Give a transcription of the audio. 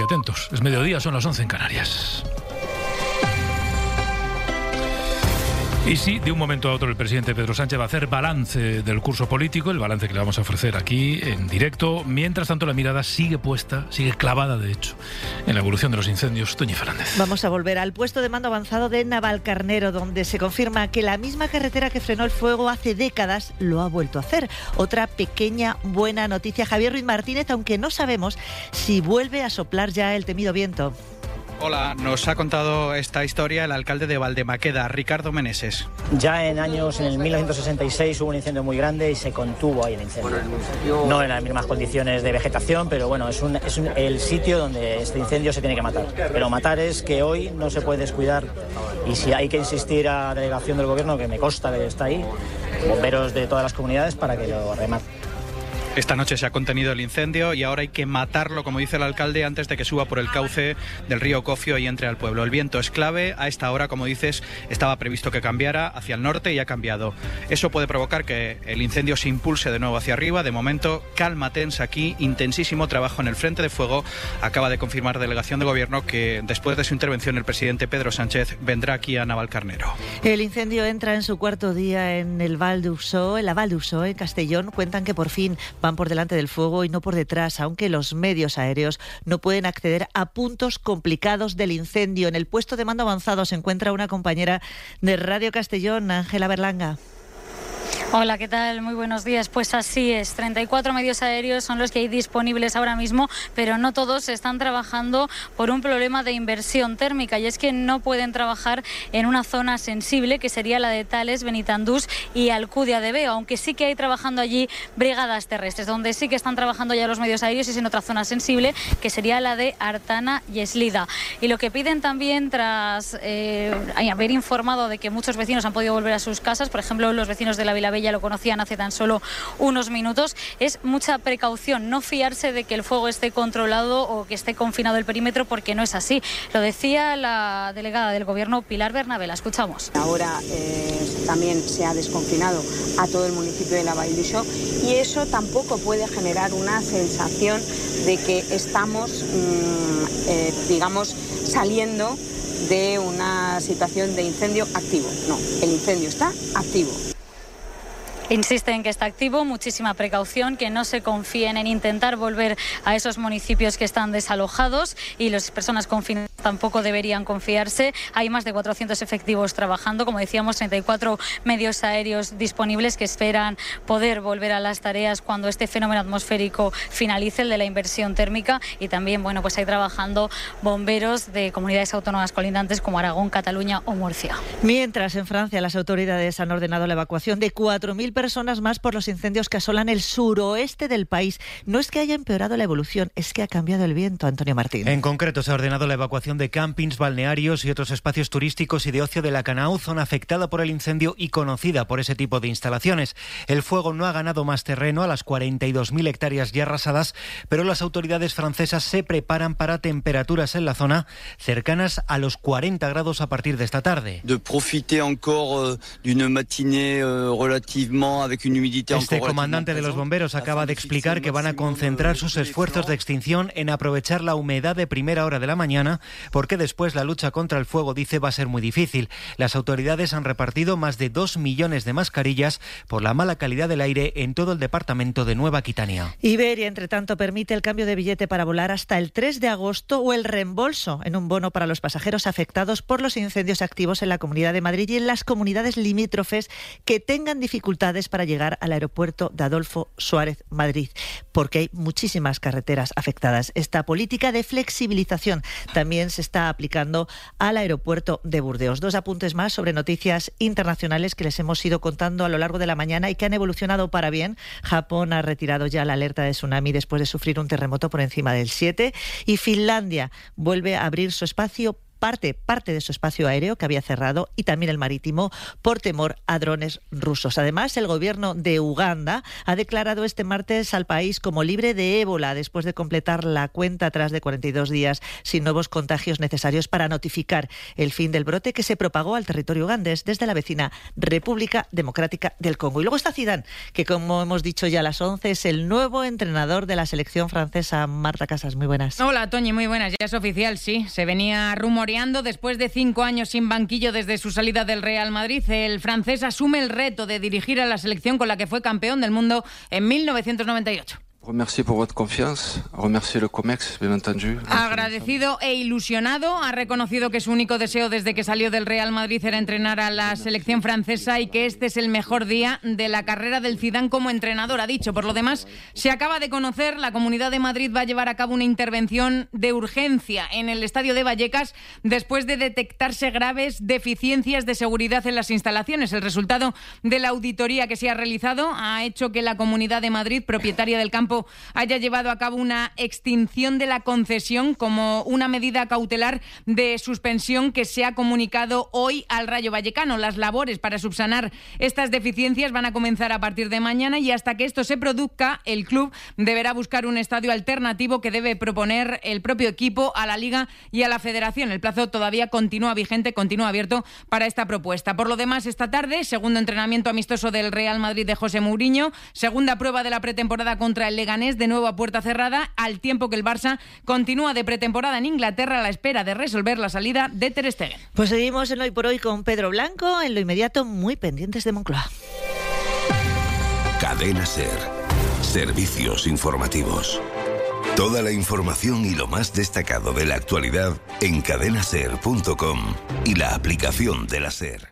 muy atentos. Es mediodía, son las 11 en Canarias. Y sí, de un momento a otro el presidente Pedro Sánchez va a hacer balance del curso político, el balance que le vamos a ofrecer aquí en directo. Mientras tanto, la mirada sigue puesta, sigue clavada, de hecho, en la evolución de los incendios. Toñi Fernández. Vamos a volver al puesto de mando avanzado de Navalcarnero, donde se confirma que la misma carretera que frenó el fuego hace décadas lo ha vuelto a hacer. Otra pequeña buena noticia. Javier Ruiz Martínez, aunque no sabemos si vuelve a soplar ya el temido viento. Hola, nos ha contado esta historia el alcalde de Valdemaqueda, Ricardo Meneses. Ya en el 1966 hubo un incendio muy grande y se contuvo ahí el incendio. No en las mismas condiciones de vegetación, pero bueno, es el sitio donde este incendio se tiene que matar. Pero matar es que hoy no se puede descuidar, y si hay que insistir a la delegación del gobierno, que me consta que está ahí, bomberos de todas las comunidades, para que lo rematen. Esta noche se ha contenido el incendio y ahora hay que matarlo, como dice el alcalde, antes de que suba por el cauce del río Cocio y entre al pueblo. El viento es clave. A esta hora, como dices, estaba previsto que cambiara hacia el norte y ha cambiado. Eso puede provocar que el incendio se impulse de nuevo hacia arriba. De momento, calma tensa aquí, intensísimo trabajo en el frente de fuego. Acaba de confirmar delegación de gobierno que después de su intervención el presidente Pedro Sánchez vendrá aquí a Navalcarnero. El incendio entra en su cuarto día en el Val d'Ursó, en la Val d'Ursó, en Castellón. Cuentan que por fin van por delante del fuego y no por detrás, aunque los medios aéreos no pueden acceder a puntos complicados del incendio. En el puesto de mando avanzado se encuentra una compañera de Radio Castellón, Ángela Berlanga. Hola, ¿qué tal? Muy buenos días. Pues así es, 34 medios aéreos son los que hay disponibles ahora mismo, pero no todos están trabajando por un problema de inversión térmica, y es que no pueden trabajar en una zona sensible, que sería la de Tales, Benitandús y Alcudia de Veo, aunque sí que hay trabajando allí brigadas terrestres. Donde sí que están trabajando ya los medios aéreos es en otra zona sensible, que sería la de Artana y Eslida. Y lo que piden también, tras haber informado de que muchos vecinos han podido volver a sus casas, por ejemplo, los vecinos de la Vilabella lo conocían hace tan solo unos minutos, es mucha precaución, no fiarse de que el fuego esté controlado o que esté confinado el perímetro, porque no es así. Lo decía la delegada del gobierno, Pilar Bernabé. La escuchamos. Ahora también se ha desconfinado a todo el municipio de la Vall d'Uixó, y eso tampoco puede generar una sensación de que estamos, digamos, saliendo de una situación de incendio activo. No, el incendio está activo. Insiste en que está activo, muchísima precaución, que no se confíen en intentar volver a esos municipios que están desalojados, y las personas confinadas tampoco deberían confiarse. Hay más de 400 efectivos trabajando, como decíamos, 34 medios aéreos disponibles que esperan poder volver a las tareas cuando este fenómeno atmosférico finalice, el de la inversión térmica, y también, bueno, pues hay trabajando bomberos de comunidades autónomas colindantes como Aragón, Cataluña o Murcia. Mientras, en Francia, las autoridades han ordenado la evacuación de 4.000 personas más por los incendios que asolan el suroeste del país. No es que haya empeorado la evolución, es que ha cambiado el viento, Antonio Martín. En concreto, se ha ordenado la evacuación de campings, balnearios y otros espacios turísticos y de ocio de la Canau, zona afectada por el incendio y conocida por ese tipo de instalaciones. El fuego no ha ganado más terreno a las 42.000 hectáreas ya arrasadas, pero las autoridades francesas se preparan para temperaturas en la zona cercanas a los 40 grados a partir de esta tarde. De profiter encore d'une matinée relativement. Este comandante de los bomberos acaba de explicar que van a concentrar sus esfuerzos de extinción en aprovechar la humedad de primera hora de la mañana, porque después la lucha contra el fuego, dice, va a ser muy difícil. Las autoridades han repartido más de 2 millones de mascarillas por la mala calidad del aire en todo el departamento de Nueva Aquitania. Iberia, entre tanto, permite el cambio de billete para volar hasta el 3 de agosto o el reembolso en un bono para los pasajeros afectados por los incendios activos en la Comunidad de Madrid y en las comunidades limítrofes que tengan dificultades para llegar al aeropuerto de Adolfo Suárez Madrid, porque hay muchísimas carreteras afectadas. Esta política de flexibilización también se está aplicando al aeropuerto de Burdeos. 2 apuntes más sobre noticias internacionales que les hemos ido contando a lo largo de la mañana y que han evolucionado para bien. Japón ha retirado ya la alerta de tsunami después de sufrir un terremoto por encima del 7, y Finlandia vuelve a abrir su espacio parte de su espacio aéreo que había cerrado y también el marítimo por temor a drones rusos. Además, el gobierno de Uganda ha declarado este martes al país como libre de ébola después de completar la cuenta atrás de 42 días sin nuevos contagios necesarios para notificar el fin del brote que se propagó al territorio ugandés desde la vecina República Democrática del Congo. Y luego está Zidane, que como hemos dicho ya a las 11 es el nuevo entrenador de la selección francesa. Marta Casas, muy buenas. Hola, Toñi, muy buenas. Ya es oficial, sí. Se venía rumoreando después de 5 años sin banquillo desde su salida del Real Madrid. El francés asume el reto de dirigir a la selección con la que fue campeón del mundo en 1998. Remercier por votre confiance, remercier le COMEX, bien entendu. Agradecido e ilusionado, ha reconocido que su único deseo desde que salió del Real Madrid era entrenar a la selección francesa y que este es el mejor día de la carrera del Zidane como entrenador, ha dicho. Por lo demás, se acaba de conocer, la Comunidad de Madrid va a llevar a cabo una intervención de urgencia en el estadio de Vallecas después de detectarse graves deficiencias de seguridad en las instalaciones. El resultado de la auditoría que se ha realizado ha hecho que la Comunidad de Madrid, propietaria del campo, haya llevado a cabo una extinción de la concesión como una medida cautelar de suspensión que se ha comunicado hoy al Rayo Vallecano. Las labores para subsanar estas deficiencias van a comenzar a partir de mañana y hasta que esto se produzca, el club deberá buscar un estadio alternativo que debe proponer el propio equipo a la Liga y a la Federación. El plazo todavía continúa vigente, continúa abierto para esta propuesta. Por lo demás, esta tarde, segundo entrenamiento amistoso del Real Madrid de José Mourinho, segunda prueba de la pretemporada contra el Leganés, de nuevo a puerta cerrada, al tiempo que el Barça continúa de pretemporada en Inglaterra a la espera de resolver la salida de Ter Stegen. Pues seguimos en Hoy por Hoy con Pedro Blanco, en lo inmediato muy pendientes de Moncloa. Cadena SER. Servicios informativos. Toda la información y lo más destacado de la actualidad en cadenaser.com y la aplicación de la SER.